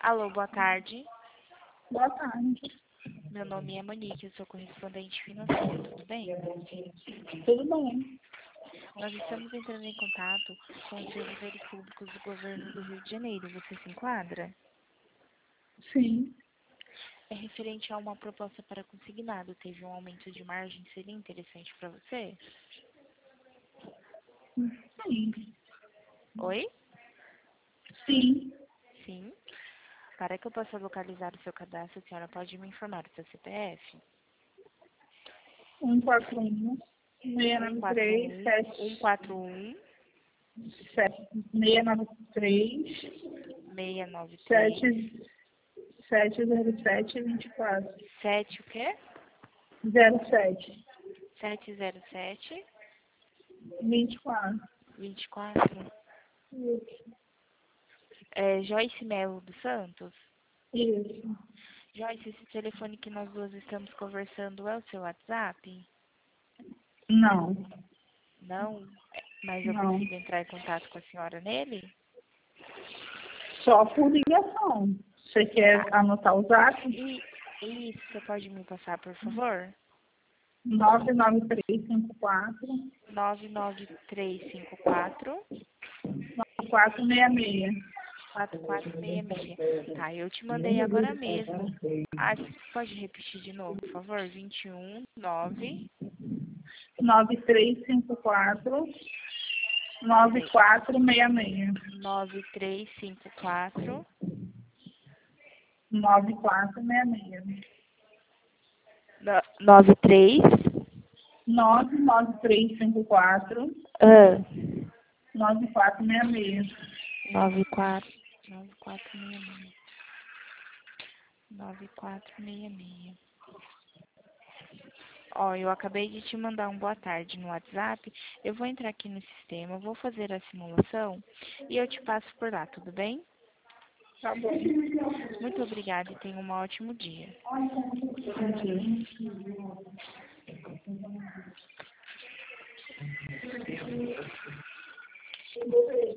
Alô, boa tarde. Boa tarde. Meu nome é Monique, eu sou correspondente financeira, tudo bem? Tudo bem? Nós estamos entrando em contato com os servidores públicos do governo do Rio de Janeiro. Você se enquadra? Sim. É referente a uma proposta para consignado. Teve um aumento de margem, seria interessante para você? Sim. Oi? Sim. Sim. Para que eu possa localizar o seu cadastro, a senhora pode me informar o seu CPF? 141 693 141 693 693 707 24 7 o quê? 07 707 24. 24. Isso. É Joyce Melo dos Santos? Isso. Joyce, esse telefone que nós duas estamos conversando é o seu WhatsApp? Não. Não? Mas eu Não. consigo entrar em contato com a senhora nele? Só por ligação. Você quer anotar o zap? Isso, você pode me passar, por favor? 99354 99354 4466. 4466. Tá, eu te mandei agora mesmo. Ah, você pode repetir de novo, por favor? 21 9 9354 9466. 9354 9466. 93 99354 ah, 9466. 94 9466 9466. Ó, eu acabei de te mandar um boa tarde no WhatsApp. Eu vou entrar aqui no sistema, vou fazer a simulação e eu te passo por lá, tudo bem? Tá bom. Muito obrigada e tenha um ótimo dia. Entendi.